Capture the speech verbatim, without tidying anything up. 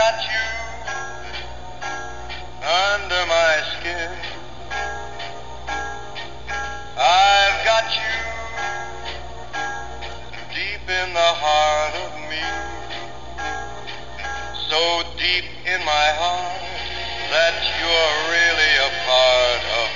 got you under my skin. I've got you deep in the heart of me, so deep in my heart that you're really a part of